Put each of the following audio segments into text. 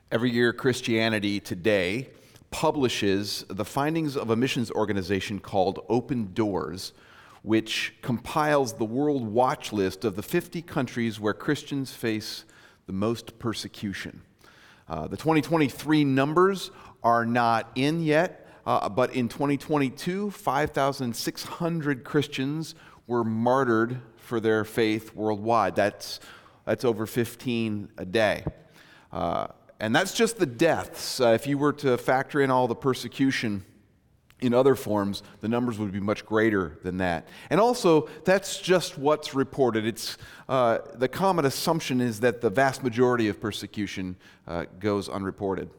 Every year, Christianity Today publishes the findings of a missions organization called Open Doors, which compiles the world watch list of the 50 countries where Christians face the most persecution. The 2023 numbers are not in yet, but in 2022, 5,600 Christians were martyred for their faith worldwide. That's over 15 a day. And that's just the deaths. If you were to factor in all the persecution in other forms, the numbers would be much greater than that. And also, that's just what's reported. It's the common assumption is that the vast majority of persecution goes unreported.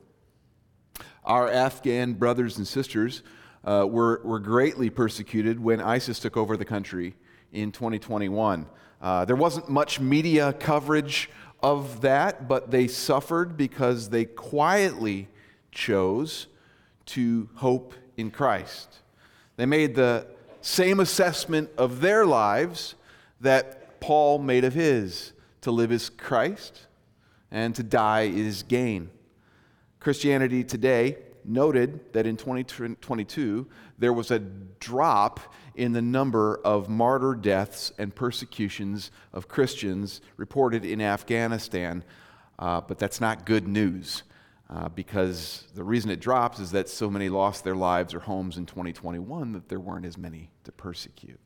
Our Afghan brothers and sisters were greatly persecuted when ISIS took over the country in 2021. There wasn't much media coverage of that, but they suffered because they quietly chose to hope in Christ. They made the same assessment of their lives that Paul made of his. To live is Christ, and to die is gain. Christianity Today noted that in 2022, there was a drop in the number of martyr deaths and persecutions of Christians reported in Afghanistan, but that's not good news because the reason it drops is that so many lost their lives or homes in 2021 that there weren't as many to persecute.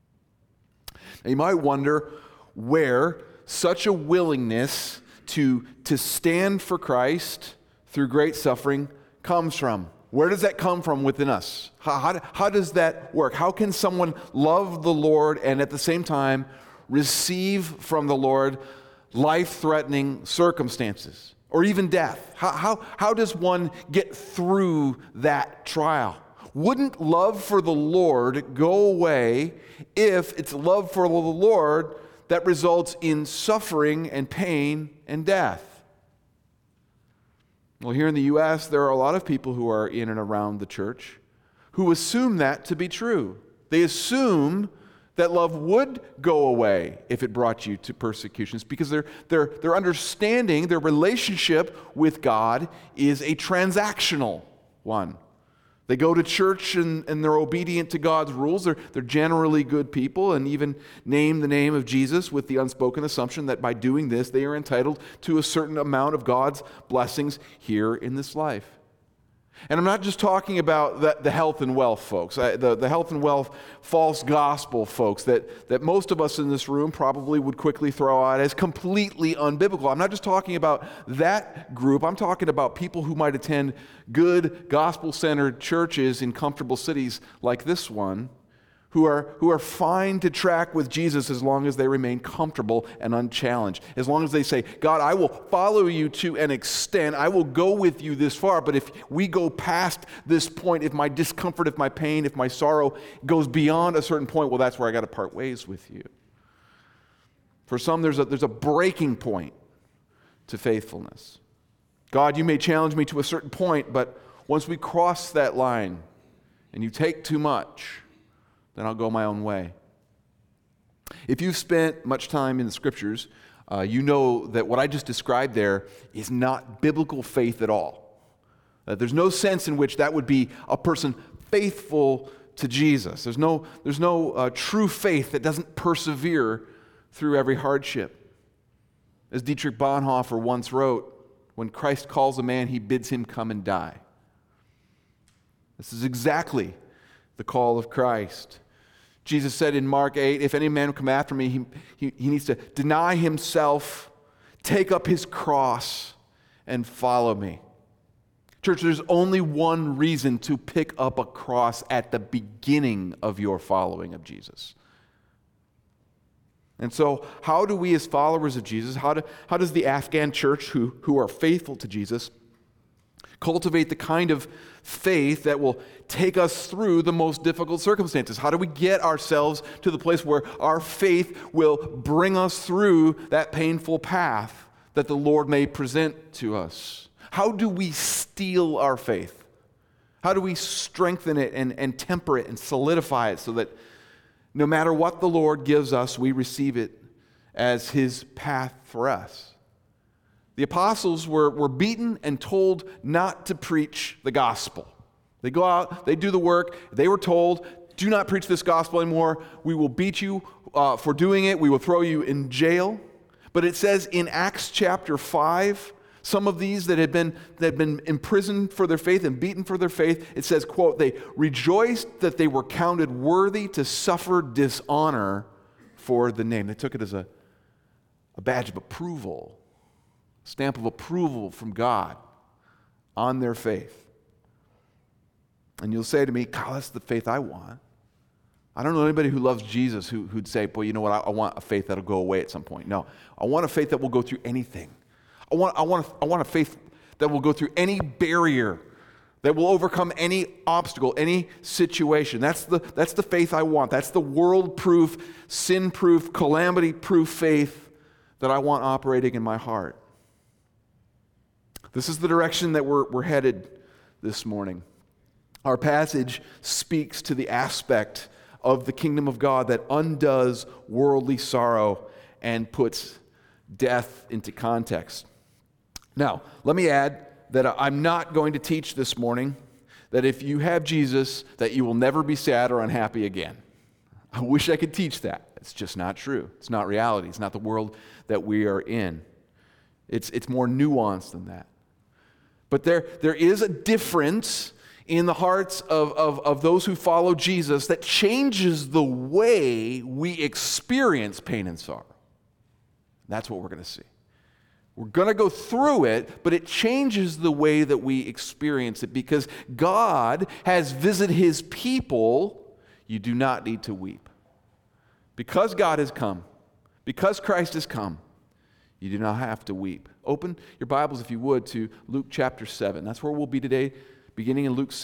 Now you might wonder where such a willingness to stand for Christ through great suffering comes from. Where does that come from within us? How does that work? How can someone love the Lord and at the same time receive from the Lord life-threatening circumstances or even death? How does one get through that trial? Wouldn't love for the Lord go away if it's love for the Lord that results in suffering and pain and death? Well, here in the U.S., there are a lot of people who are in and around the church who assume that to be true. They assume that love would go away if it brought you to persecutions because their understanding, their relationship with God is a transactional one. They go to church and they're obedient to God's rules. They're generally good people and even name the name of Jesus with the unspoken assumption that by doing this, they are entitled to a certain amount of God's blessings here in this life. And I'm not just talking about the health and wealth folks, the health and wealth false gospel folks that most of us in this room probably would quickly throw out as completely unbiblical. I'm not just talking about that group. I'm talking about people who might attend good gospel-centered churches in comfortable cities like this one, who are fine to track with Jesus as long as they remain comfortable and unchallenged. As long as they say, God, I will follow you to an extent. I will go with you this far. But if we go past this point, if my discomfort, if my pain, if my sorrow goes beyond a certain point, well, that's where I got to part ways with you. For some, there's a breaking point to faithfulness. God, you may challenge me to a certain point, but once we cross that line and you take too much, then I'll go my own way. If you've spent much time in the Scriptures, you know that what I just described there is not biblical faith at all. There's no sense in which that would be a person faithful to Jesus. There's no true faith that doesn't persevere through every hardship. As Dietrich Bonhoeffer once wrote, when Christ calls a man, he bids him come and die. This is exactly the call of Christ. Jesus said in Mark 8, if any man will come after me, he needs to deny himself, take up his cross, and follow me. Church, there's only one reason to pick up a cross at the beginning of your following of Jesus. And so, how do we as followers of Jesus, how does the Afghan church who are faithful to Jesus cultivate the kind of faith that will take us through the most difficult circumstances? How do we get ourselves to the place where our faith will bring us through that painful path that the Lord may present to us? How do we steel our faith? How do we strengthen it and temper it and solidify it so that no matter what the Lord gives us, we receive it as His path for us? The apostles were beaten and told not to preach the gospel. They go out, they do the work. They were told, do not preach this gospel anymore. We will beat you for doing it. We will throw you in jail. But it says in Acts chapter 5, some of these that had been imprisoned for their faith and beaten for their faith, it says, quote, they rejoiced that they were counted worthy to suffer dishonor for the name. They took it as a badge of approval, stamp of approval from God on their faith. And you'll say to me, Kyle, that's the faith I want. I don't know anybody who loves Jesus who'd say, boy, you know what, I want a faith that'll go away at some point. No, I want a faith that will go through anything. I want a faith that will go through any barrier, that will overcome any obstacle, any situation. That's the faith I want. That's the world-proof, sin-proof, calamity-proof faith that I want operating in my heart. This is the direction that we're headed this morning. Our passage speaks to the aspect of the kingdom of God that undoes worldly sorrow and puts death into context. Now, let me add that I'm not going to teach this morning that if you have Jesus, that you will never be sad or unhappy again. I wish I could teach that. It's just not true. It's not reality. It's not the world that we are in. It's more nuanced than that. But there is a difference in the hearts of those who follow Jesus that changes the way we experience pain and sorrow. That's what we're going to see. We're going to go through it, but it changes the way that we experience it because God has visited his people. You do not need to weep. Because God has come, because Christ has come, you do not have to weep. Open your Bibles, if you would, to Luke chapter 7. That's where we'll be today, beginning in Luke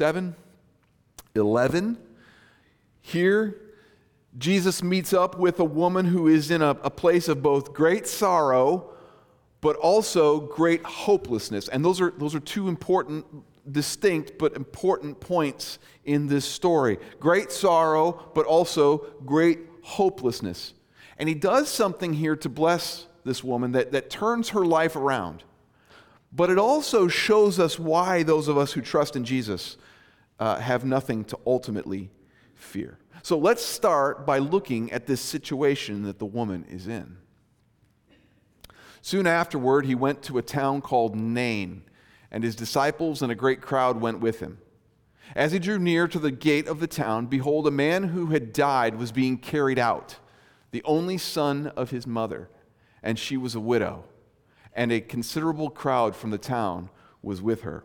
7:11. Here, Jesus meets up with a woman who is in a place of both great sorrow but also great hopelessness. And those are two important, distinct but important points in this story. Great sorrow, but also great hopelessness. And he does something here to bless this woman that turns her life around. But it also shows us why those of us who trust in Jesus have nothing to ultimately fear. So let's start by looking at this situation that the woman is in. Soon afterward, he went to a town called Nain, and his disciples and a great crowd went with him. As he drew near to the gate of the town, behold, a man who had died was being carried out, the only son of his mother, and she was a widow, and a considerable crowd from the town was with her.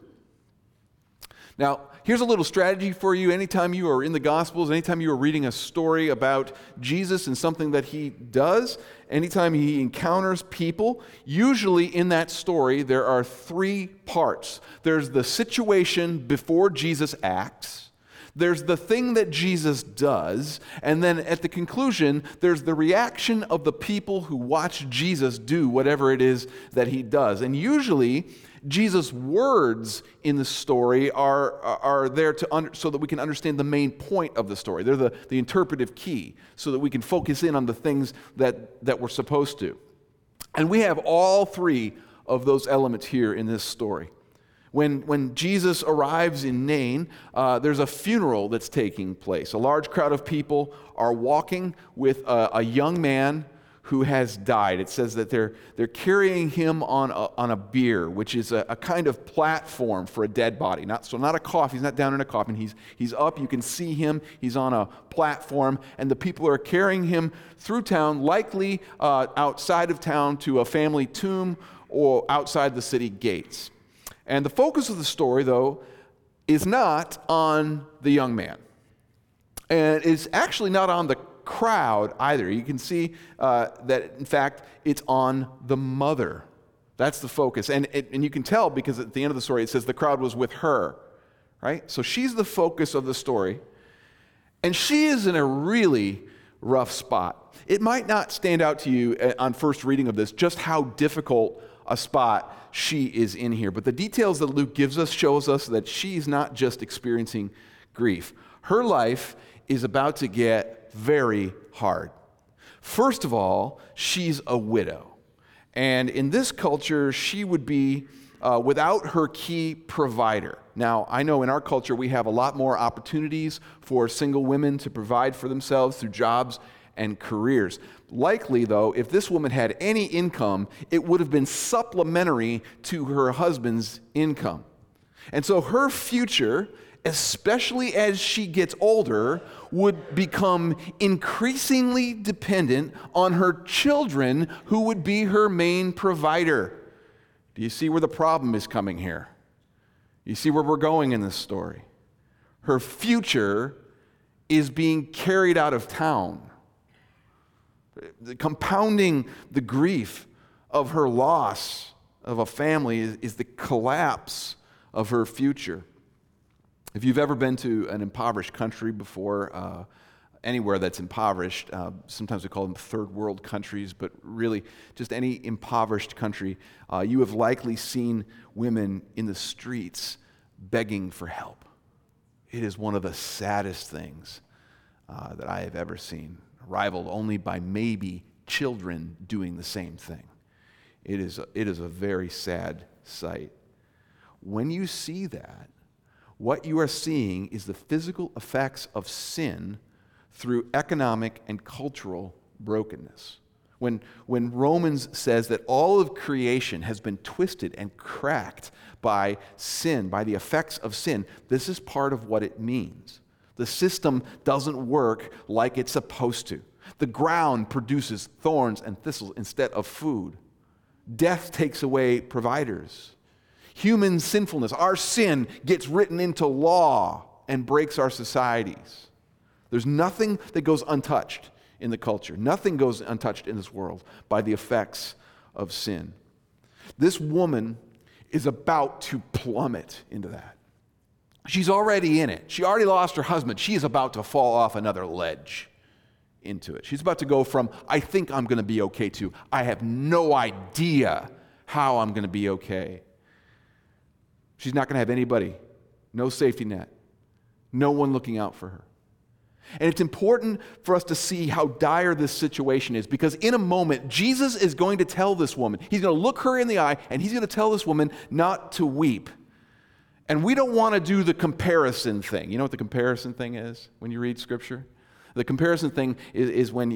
Now, here's a little strategy for you. Anytime you are in the Gospels, anytime you are reading a story about Jesus and something that he does, anytime he encounters people, usually in that story there are three parts. There's the situation before Jesus acts, there's the thing that Jesus does, and then at the conclusion, there's the reaction of the people who watch Jesus do whatever it is that he does. And usually, Jesus' words in the story are there so that we can understand the main point of the story. They're the interpretive key so that we can focus in on the things that we're supposed to. And we have all three of those elements here in this story. When Jesus arrives in Nain, there's a funeral that's taking place. A large crowd of people are walking with a young man who has died. It says that they're carrying him on a bier, which is a kind of platform for a dead body. Not a coffin. He's not down in a coffin. He's up. You can see him. He's on a platform, and the people are carrying him through town, likely outside of town to a family tomb or outside the city gates. And the focus of the story, though, is not on the young man, and it's actually not on the crowd either. You can see that, in fact, it's on the mother. That's the focus. And you can tell because at the end of the story it says the crowd was with her, right? So she's the focus of the story. And she is in a really rough spot. It might not stand out to you on first reading of this just how difficult a spot she is in here. But the details that Luke gives us shows us that she's not just experiencing grief. Her life is about to get very hard. First of all, she's a widow. And in this culture, she would be without her key provider. Now, I know in our culture we have a lot more opportunities for single women to provide for themselves through jobs and careers. Likely, though, if this woman had any income, it would have been supplementary to her husband's income. And so her future, especially as she gets older, would become increasingly dependent on her children, who would be her main provider. Do you see where the problem is coming here? You see where we're going in this story? Her future is being carried out of town. Compounding the grief of her loss of a family is the collapse of her future. If you've ever been to an impoverished country before, anywhere that's impoverished, sometimes we call them third world countries, but really just any impoverished country, you have likely seen women in the streets begging for help. It is one of the saddest things that I have ever seen, rivaled only by maybe children doing the same thing. It is a very sad sight. When you see that, what you are seeing is the physical effects of sin through economic and cultural brokenness. When Romans says that all of creation has been twisted and cracked by sin, by the effects of sin, this is part of what it means. The system doesn't work like it's supposed to. The ground produces thorns and thistles instead of food. Death takes away providers. Human sinfulness, our sin, gets written into law and breaks our societies. There's nothing that goes untouched in the culture. Nothing goes untouched in this world by the effects of sin. This woman is about to plummet into that. She's already in it. She already lost her husband. She is about to fall off another ledge into it. She's about to go from, I think I'm going to be okay, to, I have no idea how I'm going to be okay. She's not going to have anybody, no safety net, no one looking out for her. And it's important for us to see how dire this situation is, because in a moment, Jesus is going to tell this woman, he's going to look her in the eye, and he's going to tell this woman not to weep. And we don't want to do the comparison thing. You know what the comparison thing is when you read Scripture? The comparison thing is where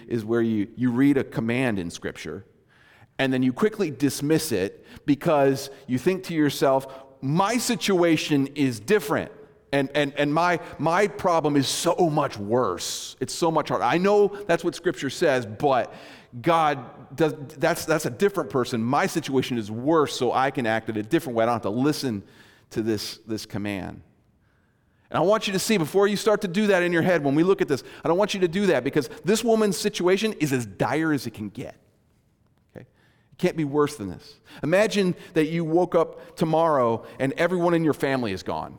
you read a command in Scripture, and then you quickly dismiss it because you think to yourself, my situation is different. And my problem is so much worse. It's so much harder. I know that's what Scripture says, but God does. That's a different person. My situation is worse, so I can act in a different way. I don't have to listen to this command. And I want you to see, before you start to do that in your head, when we look at this, I don't want you to do that, because this woman's situation is as dire as it can get. Okay? It can't be worse than this. Imagine that you woke up tomorrow and everyone in your family is gone.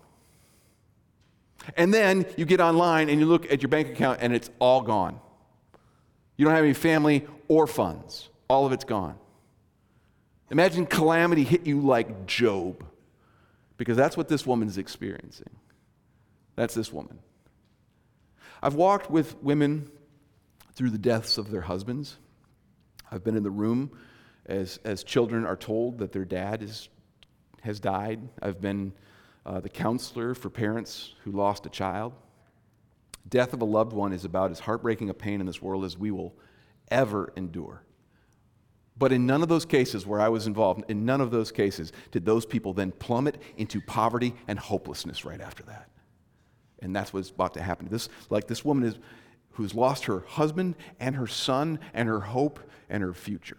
And then you get online and you look at your bank account and it's all gone. You don't have any family or funds. All of it's gone. Imagine calamity hit you like Job, because that's what this woman's experiencing. That's this woman. I've walked with women through the deaths of their husbands. I've been in the room as children are told that their dad has died. I've been the counselor for parents who lost a child. Death of a loved one is about as heartbreaking a pain in this world as we will ever endure. But in none of those cases where I was involved, in none of those cases did those people then plummet into poverty and hopelessness right after that. And that's what's about to happen. This woman who's lost her husband and her son and her hope and her future.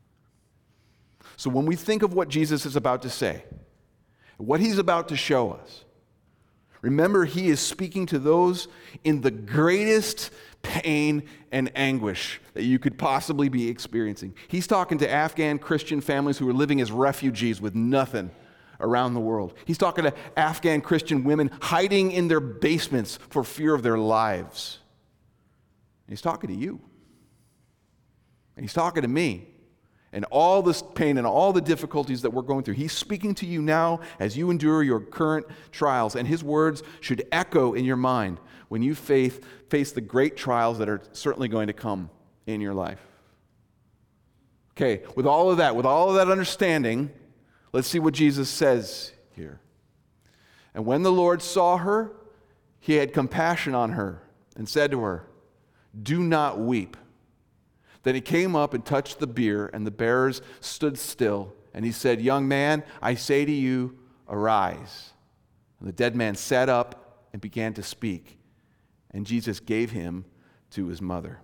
So when we think of what Jesus is about to say, what he's about to show us, remember, he is speaking to those in the greatest pain and anguish that you could possibly be experiencing. He's talking to Afghan Christian families who are living as refugees with nothing around the world. He's talking to Afghan Christian women hiding in their basements for fear of their lives. And he's talking to you. And he's talking to me. And all this pain and all the difficulties that we're going through, he's speaking to you now as you endure your current trials. And his words should echo in your mind when you face the great trials that are certainly going to come in your life. Okay, with all of that understanding, let's see what Jesus says here. And when the Lord saw her, he had compassion on her and said to her, "Do not weep." Then he came up and touched the bier, and the bearers stood still. And he said, "Young man, I say to you, arise." And the dead man sat up and began to speak, and Jesus gave him to his mother.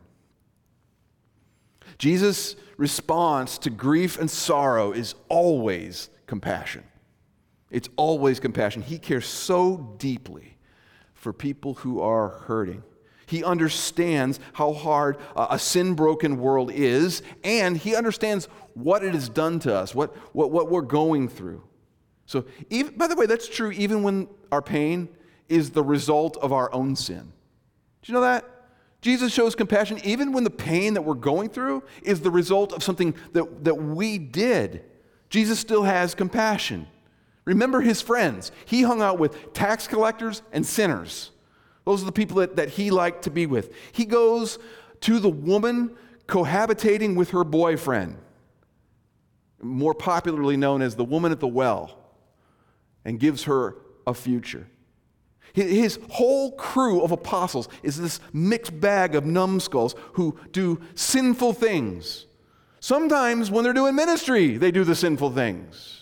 Jesus' response to grief and sorrow is always compassion. It's always compassion. He cares so deeply for people who are hurting. He understands how hard a sin-broken world is, and he understands what it has done to us, what we're going through. So, even, by the way, that's true even when our pain is the result of our own sin. Do you know that? Jesus shows compassion even when the pain that we're going through is the result of something that we did. Jesus still has compassion. Remember his friends. He hung out with tax collectors and sinners. Those are the people that he liked to be with. He goes to the woman cohabitating with her boyfriend, more popularly known as the woman at the well, and gives her a future. His whole crew of apostles is this mixed bag of numbskulls who do sinful things. Sometimes when they're doing ministry, they do the sinful things.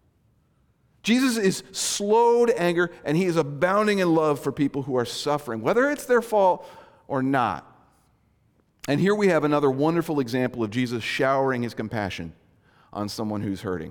Jesus is slow to anger, and he is abounding in love for people who are suffering, whether it's their fault or not. And here we have another wonderful example of Jesus showering his compassion on someone who's hurting.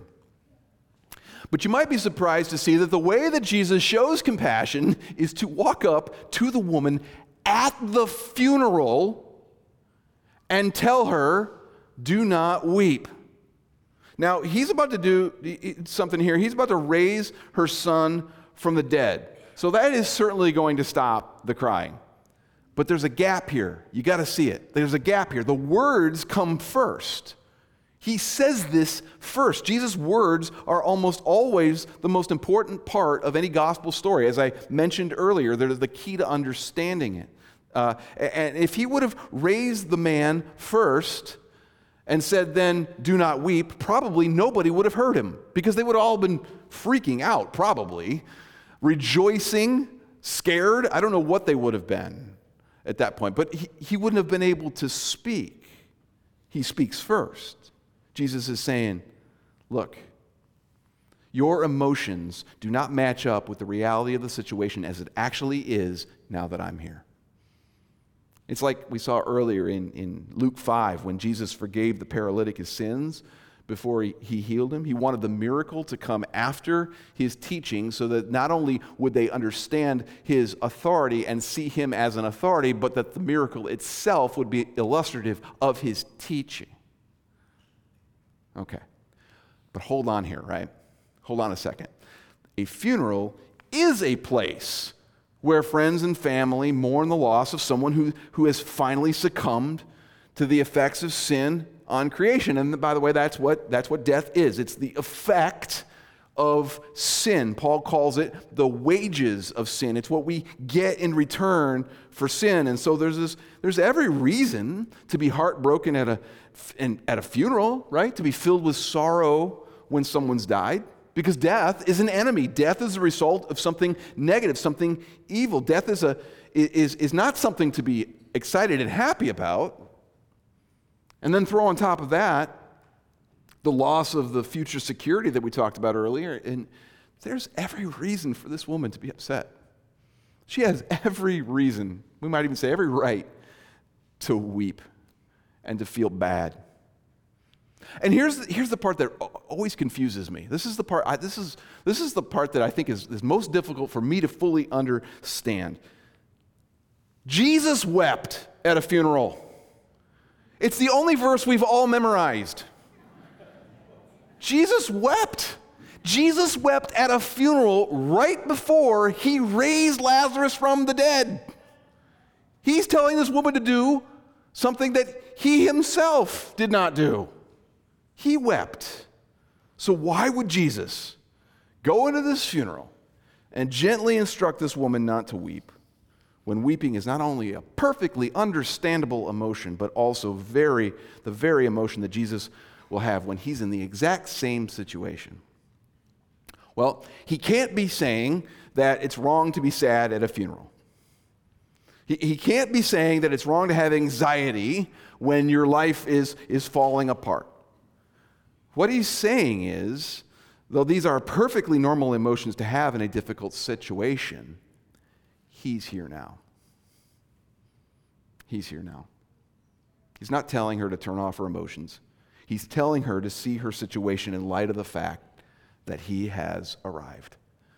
But you might be surprised to see that the way that Jesus shows compassion is to walk up to the woman at the funeral and tell her, "Do not weep." Now, he's about to do something here. He's about to raise her son from the dead. So that is certainly going to stop the crying. But there's a gap here. You got to see it. There's a gap here. The words come first. He says this first. Jesus' words are almost always the most important part of any gospel story. As I mentioned earlier, they're the key to understanding it. And if he would have raised the man first and said, "Then do not weep," probably nobody would have heard him, because they would have all been freaking out, probably, rejoicing, scared. I don't know what they would have been at that point, but he wouldn't have been able to speak. He speaks first. Jesus is saying, look, your emotions do not match up with the reality of the situation as it actually is now that I'm here. It's like we saw earlier in Luke 5 when Jesus forgave the paralytic his sins before he healed him. He wanted the miracle to come after his teaching so that not only would they understand his authority and see him as an authority, but that the miracle itself would be illustrative of his teaching. Okay, but hold on here, right? Hold on a second. A funeral is a place where friends and family mourn the loss of someone who has finally succumbed to the effects of sin on creation. And by the way, that's what death is. It's the effect of sin. Paul calls it the wages of sin. It's what we get in return for sin. And so there's every reason to be heartbroken at a funeral, right? To be filled with sorrow when someone's died. Because death is an enemy. Death is a result of something negative, something evil. Death is not something to be excited and happy about. And then throw on top of that the loss of the future security that we talked about earlier. And there's every reason for this woman to be upset. She has every reason, we might even say every right, to weep and to feel bad. And here's the part that always confuses me. This is the part the part that I think is most difficult for me to fully understand. Jesus wept at a funeral. It's the only verse we've all memorized. Jesus wept. Jesus wept at a funeral right before he raised Lazarus from the dead. He's telling this woman to do something that he himself did not do. He wept. So why would Jesus go into this funeral and gently instruct this woman not to weep when weeping is not only a perfectly understandable emotion, but also the very emotion that Jesus will have when he's in the exact same situation? Well, he can't be saying that it's wrong to be sad at a funeral. He can't be saying that it's wrong to have anxiety when your life is falling apart. What he's saying is, though these are perfectly normal emotions to have in a difficult situation, he's here now. He's here now. He's not telling her to turn off her emotions. He's telling her to see her situation in light of the fact that he has arrived.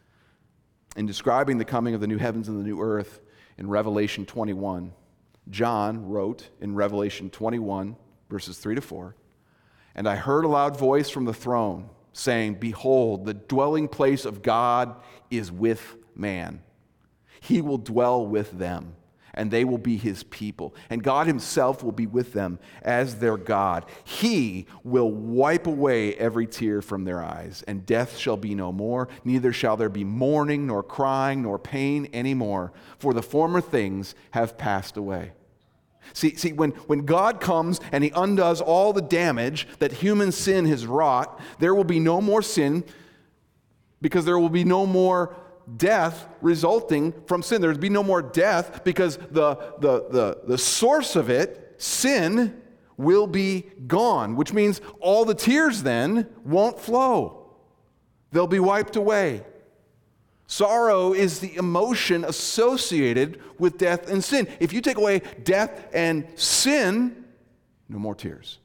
In describing the coming of the new heavens and the new earth in Revelation 21, John wrote in Revelation 21, verses 3 to 4, "And I heard a loud voice from the throne saying, 'Behold, the dwelling place of God is with man. He will dwell with them, and they will be his people. And God himself will be with them as their God. He will wipe away every tear from their eyes, and death shall be no more. Neither shall there be mourning, nor crying, nor pain anymore, for the former things have passed away.'" See, when God comes and he undoes all the damage that human sin has wrought, there will be no more sin because there will be no more death resulting from sin. There will be no more death because the source of it, sin, will be gone, which means all the tears then won't flow. They'll be wiped away. Sorrow is the emotion associated with death and sin. If you take away death and sin, no more tears.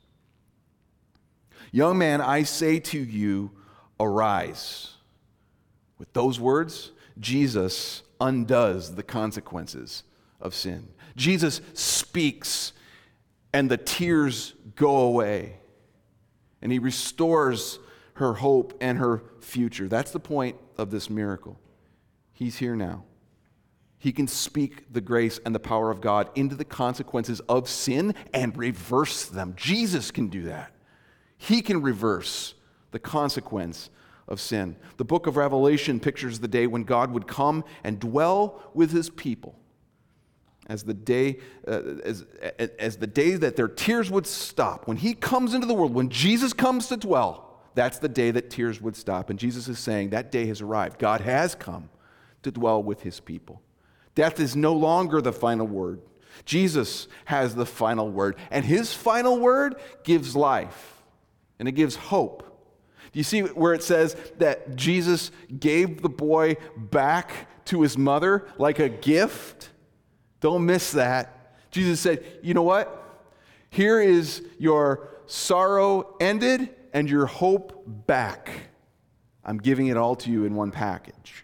"Young man, I say to you, arise." With those words, Jesus undoes the consequences of sin. Jesus speaks, and the tears go away. And he restores her hope and her future. That's the point of this miracle. He's here now. He can speak the grace and the power of God into the consequences of sin and reverse them. Jesus can do that. He can reverse the consequence of sin. The book of Revelation pictures the day when God would come and dwell with his people as the day that their tears would stop. When he comes into the world, when Jesus comes to dwell, that's the day that tears would stop. And Jesus is saying that day has arrived. God has come to dwell with his people. Death is no longer the final word. Jesus has the final word, and his final word gives life, and it gives hope. Do you see where it says that Jesus gave the boy back to his mother like a gift? Don't miss that. Jesus said, "You know what? Here is your sorrow ended and your hope back. I'm giving it all to you in one package."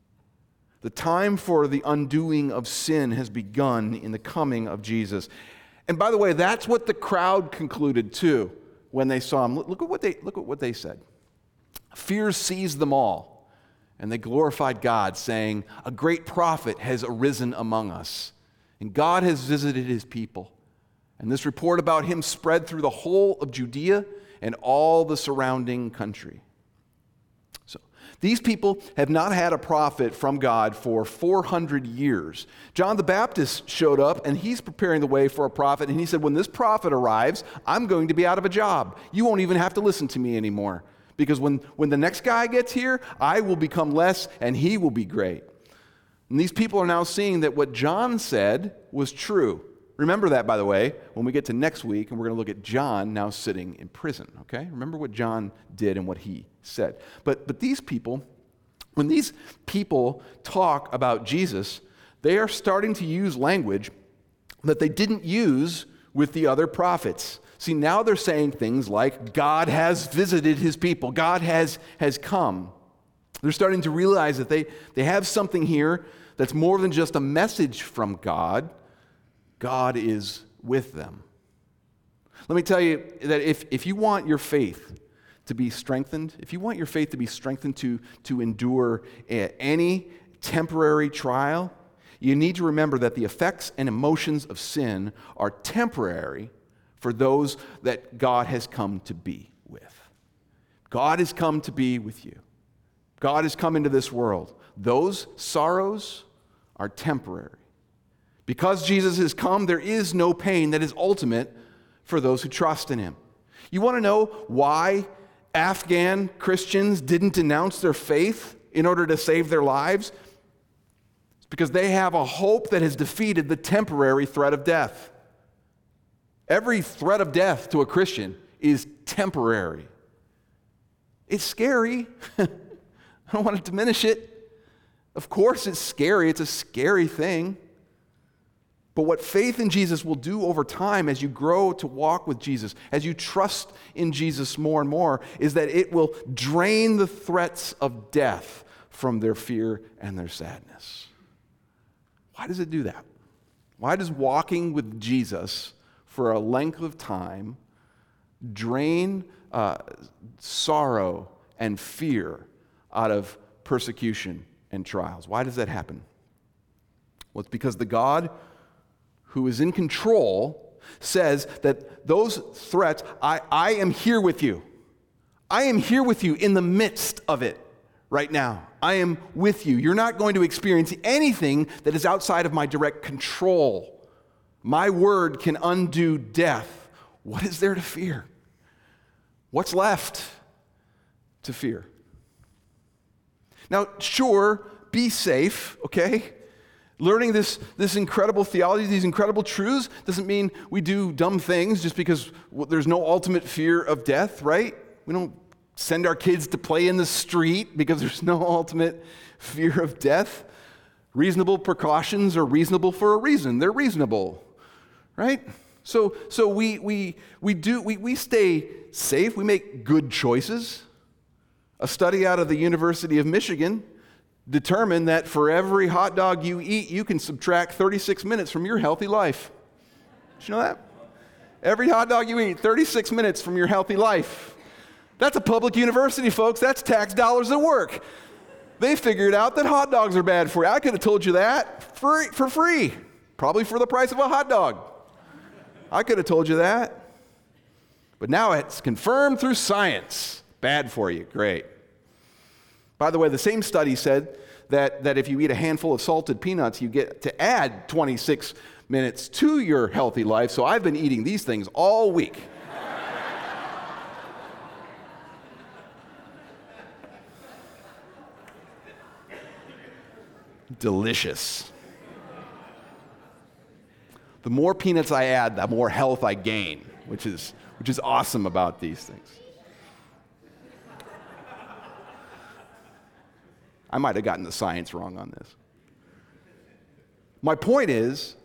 The time for the undoing of sin has begun in the coming of Jesus. And by the way, that's what the crowd concluded too when they saw him. Look at what they said. "Fear seized them all, and they glorified God, saying, 'A great prophet has arisen among us, and God has visited his people.' And this report about him spread through the whole of Judea and all the surrounding country." So these people have not had a prophet from God for 400 years. John the Baptist showed up, and he's preparing the way for a prophet, and he said, "When this prophet arrives, I'm going to be out of a job. You won't even have to listen to me anymore. Because when the next guy gets here, I will become less and he will be great." And these people are now seeing that what John said was true. Remember that, by the way, when we get to next week, and we're going to look at John now sitting in prison, okay? Remember what John did and what he said. But these people, when these people talk about Jesus, they are starting to use language that they didn't use with the other prophets. See, now they're saying things like, God has visited his people. God has come. They're starting to realize that they have something here that's more than just a message from God. God is with them. Let me tell you that if you want your faith to be strengthened, if you want your faith to be strengthened to endure any temporary trial, you need to remember that the effects and emotions of sin are temporary for those that God has come to be with. God has come to be with you. God has come into this world. Those sorrows are temporary. Because Jesus has come, there is no pain that is ultimate for those who trust in him. You want to know why Afghan Christians didn't denounce their faith in order to save their lives? It's because they have a hope that has defeated the temporary threat of death. Every threat of death to a Christian is temporary. It's scary. I don't want to diminish it. Of course it's scary. It's a scary thing. But what faith in Jesus will do over time as you grow to walk with Jesus, as you trust in Jesus more and more, is that it will drain the threats of death from their fear and their sadness. Why does it do that? Why does walking with Jesus for a length of time drain sorrow and fear out of persecution and trials? Why does that happen? Well, it's because the God who is in control says that those threats, I am here with you. I am here with you in the midst of it right now. I am with you. You're not going to experience anything that is outside of my direct control. My word can undo death. What is there to fear? What's left to fear? Now, sure, be safe, okay? Learning this incredible theology, these incredible truths, doesn't mean we do dumb things just because there's no ultimate fear of death, right? We don't send our kids to play in the street because there's no ultimate fear of death. Reasonable precautions are reasonable for a reason. They're reasonable, right? So we stay safe. We make good choices. A study out of the University of Michigan determined that for every hot dog you eat, you can subtract 36 minutes from your healthy life. Did you know that? Every hot dog you eat, 36 minutes from your healthy life. That's a public university, folks. That's tax dollars at work. They figured out that hot dogs are bad for you. I could have told you that for free, probably for the price of a hot dog. I could have told you that. But now it's confirmed through science. Bad for you. Great. By the way, the same study said that if you eat a handful of salted peanuts, you get to add 26 minutes to your healthy life. So I've been eating these things all week. Delicious. The more peanuts I add, the more health I gain, which is awesome about these things. I might have gotten the science wrong on this. My point is,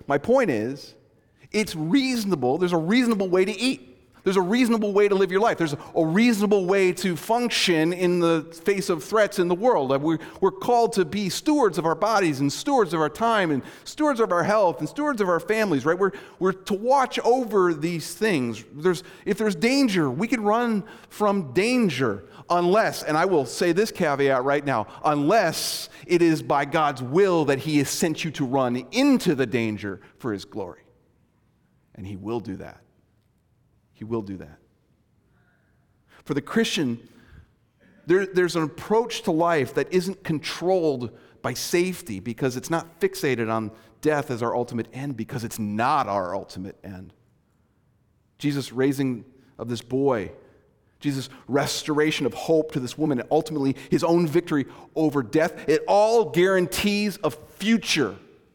it's reasonable. There's a reasonable way to eat. There's a reasonable way to live your life. There's a reasonable way to function in the face of threats in the world. We're called to be stewards of our bodies and stewards of our time and stewards of our health and stewards of our families, right? We're to watch over these things. If there's danger, we can run from danger unless, and I will say this caveat right now, unless it is by God's will that He has sent you to run into the danger for His glory. And He will do that. He will do that. For the Christian, there's an approach to life that isn't controlled by safety because it's not fixated on death as our ultimate end, because it's not our ultimate end. Jesus' raising of this boy, Jesus' restoration of hope to this woman, and ultimately His own victory over death, it all guarantees a future.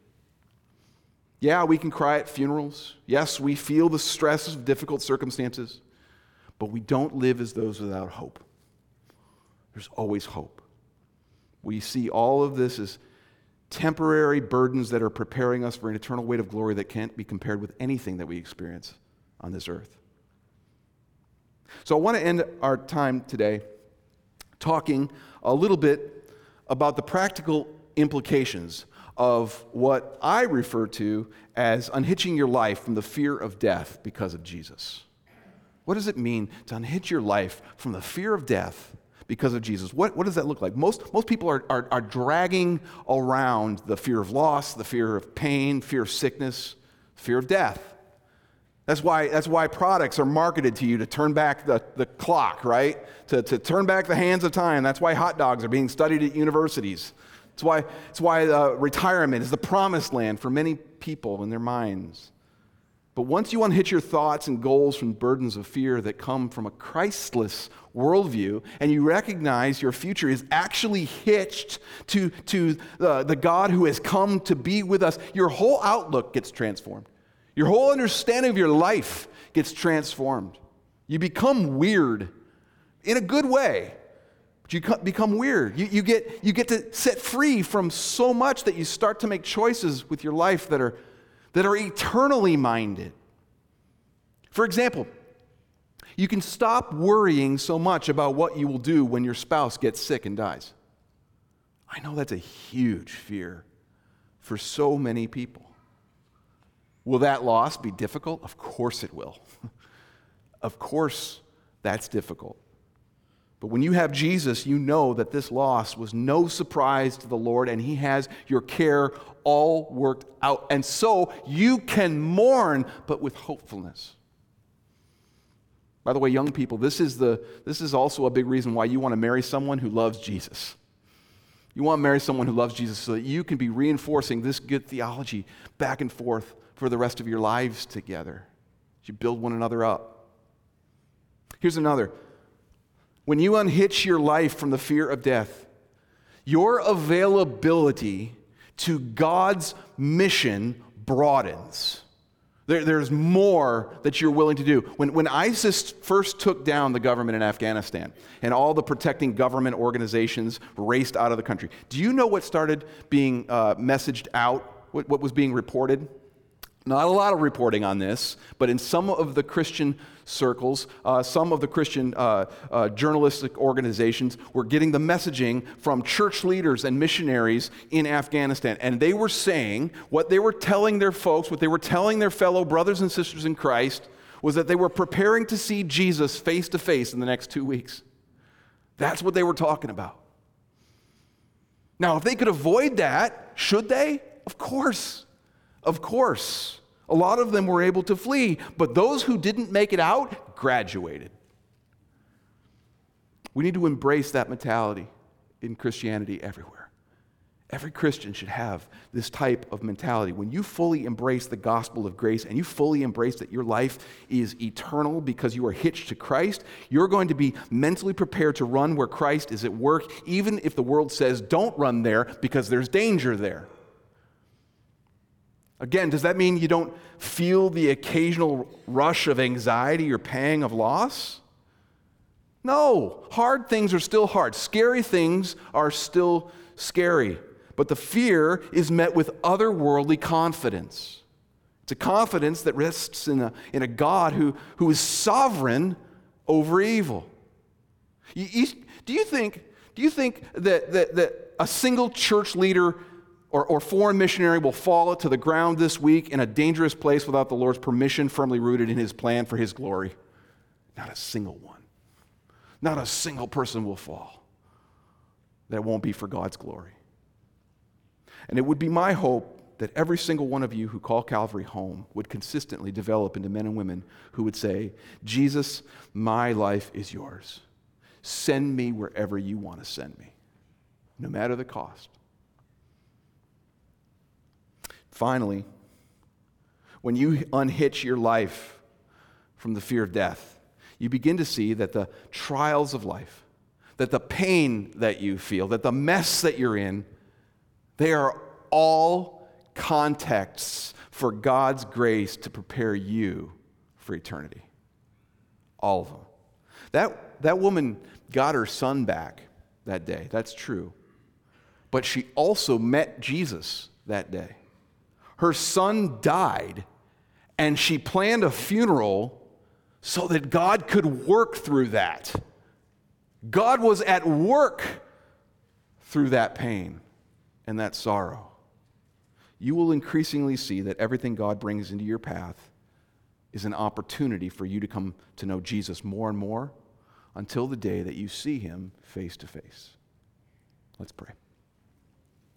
Yeah, we can cry at funerals. Yes, we feel the stress of difficult circumstances, but we don't live as those without hope. There's always hope. We see all of this as temporary burdens that are preparing us for an eternal weight of glory that can't be compared with anything that we experience on this earth. So I want to end our time today talking a little bit about the practical implications of what I refer to as unhitching your life from the fear of death because of Jesus. What does it mean to unhitch your life from the fear of death because of Jesus? What does that look like? Most people are dragging around the fear of loss, the fear of pain, fear of sickness, fear of death. That's why products are marketed to you to turn back the clock, right? To turn back the hands of time. That's why hot dogs are being studied at universities. It's why retirement is the promised land for many people in their minds. But once you unhitch your thoughts and goals from burdens of fear that come from a Christless worldview, and you recognize your future is actually hitched to the God who has come to be with us, your whole outlook gets transformed. Your whole understanding of your life gets transformed. You become weird in a good way, but you become weird. You get to set free from so much that you start to make choices with your life that are eternally minded. For example, you can stop worrying so much about what you will do when your spouse gets sick and dies. I know that's a huge fear for so many people. Will that loss be difficult? Of course it will. Of course that's difficult. But when you have Jesus, you know that this loss was no surprise to the Lord, and He has your care all worked out. And so you can mourn, but with hopefulness. By the way, young people, this is also a big reason why you want to marry someone who loves Jesus. You want to marry someone who loves Jesus so that you can be reinforcing this good theology back and forth for the rest of your lives together. You build one another up. Here's another. When you unhitch your life from the fear of death, your availability to God's mission broadens. There's more that you're willing to do. When ISIS first took down the government in Afghanistan and all the protecting government organizations raced out of the country, do you know what started being messaged out? What was being reported? Not a lot of reporting on this, but in some of the Christian circles, some of the Christian journalistic organizations were getting the messaging from church leaders and missionaries in Afghanistan. And they were saying, what they were telling their folks, what they were telling their fellow brothers and sisters in Christ, was that they were preparing to see Jesus face to face in the next 2 weeks. That's what they were talking about. Now, if they could avoid that, should they? Of course. Of course. A lot of them were able to flee, but those who didn't make it out graduated. We need to embrace that mentality in Christianity everywhere. Every Christian should have this type of mentality. When you fully embrace the gospel of grace and you fully embrace that your life is eternal because you are hitched to Christ, you're going to be mentally prepared to run where Christ is at work, even if the world says don't run there because there's danger there. Again, does that mean you don't feel the occasional rush of anxiety or pang of loss? No. Hard things are still hard. Scary things are still scary. But the fear is met with otherworldly confidence. It's a confidence that rests in a God who is sovereign over evil. Do you think that a single church leader or foreign missionary will fall to the ground this week in a dangerous place without the Lord's permission, firmly rooted in His plan for His glory? Not a single one. Not a single person will fall. That won't be for God's glory. And it would be my hope that every single one of you who call Calvary home would consistently develop into men and women who would say, Jesus, my life is yours. Send me wherever you want to send me, no matter the cost. Finally, when you unhitch your life from the fear of death, you begin to see that the trials of life, that the pain that you feel, that the mess that you're in, they are all contexts for God's grace to prepare you for eternity. All of them. That woman got her son back that day. That's true. But she also met Jesus that day. Her son died, and she planned a funeral so that God could work through that. God was at work through that pain and that sorrow. You will increasingly see that everything God brings into your path is an opportunity for you to come to know Jesus more and more until the day that you see Him face to face. Let's pray.